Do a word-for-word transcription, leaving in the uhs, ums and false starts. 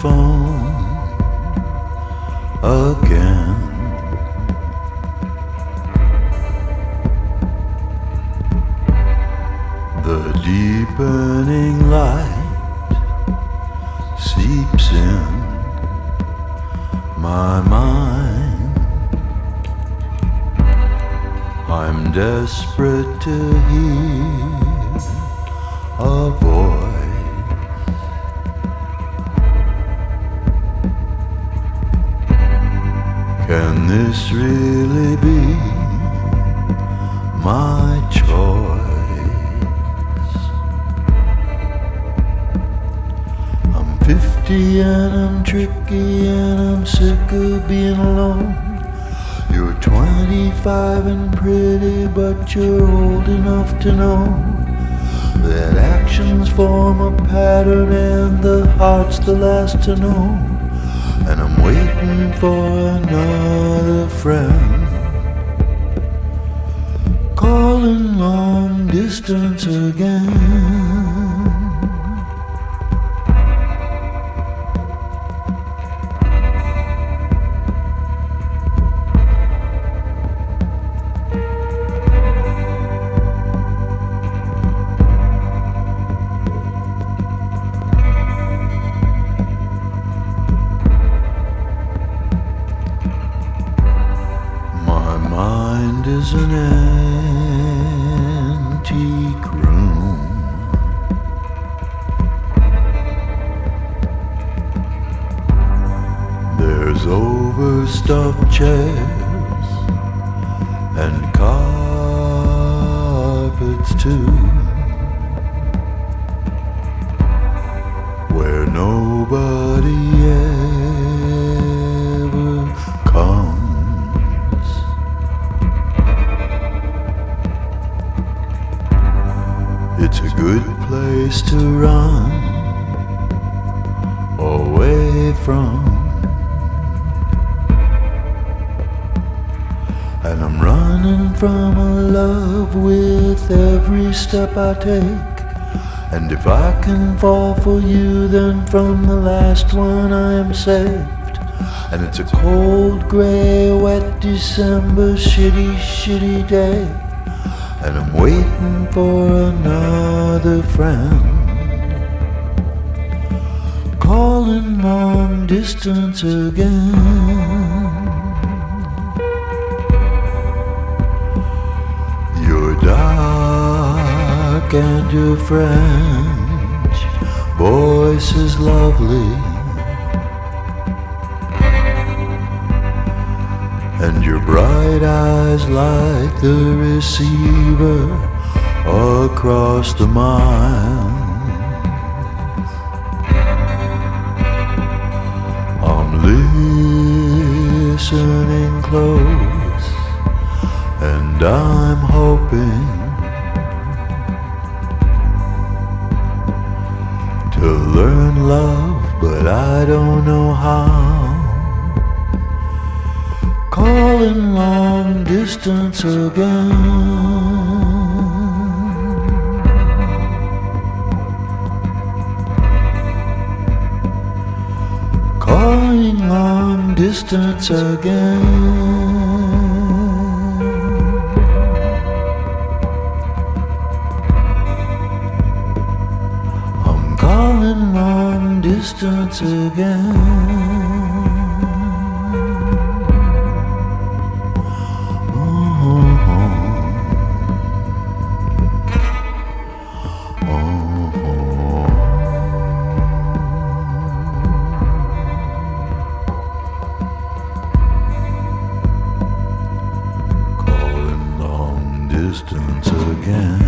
phone again. The deepening light seeps in my mind. I'm desperate to hear a voice. Can this really be my choice? I'm fifty and I'm tricky and I'm sick of being alone. You're twenty-five and pretty, but you're old enough to know that actions form a pattern and the heart's the last to know. And I'm waiting for another friend, calling long distance again. Is an antique room. There's overstuffed chairs and carpets too, where nobody ever comes. It's a good place to run away from, and I'm running from a love with every step I take. And if I can fall for you, then from the last one I am saved. And it's a cold, grey, wet December, shitty, shitty day, and I'm waiting for another friend, calling long distance again. You're dark and your French voice is lovely, and your bright eyes like the receiver across the miles. I'm listening close, and I'm hoping to learn love, but I don't know how. Calling long distance again. Calling long distance again. I'm calling long distance again. Distance again.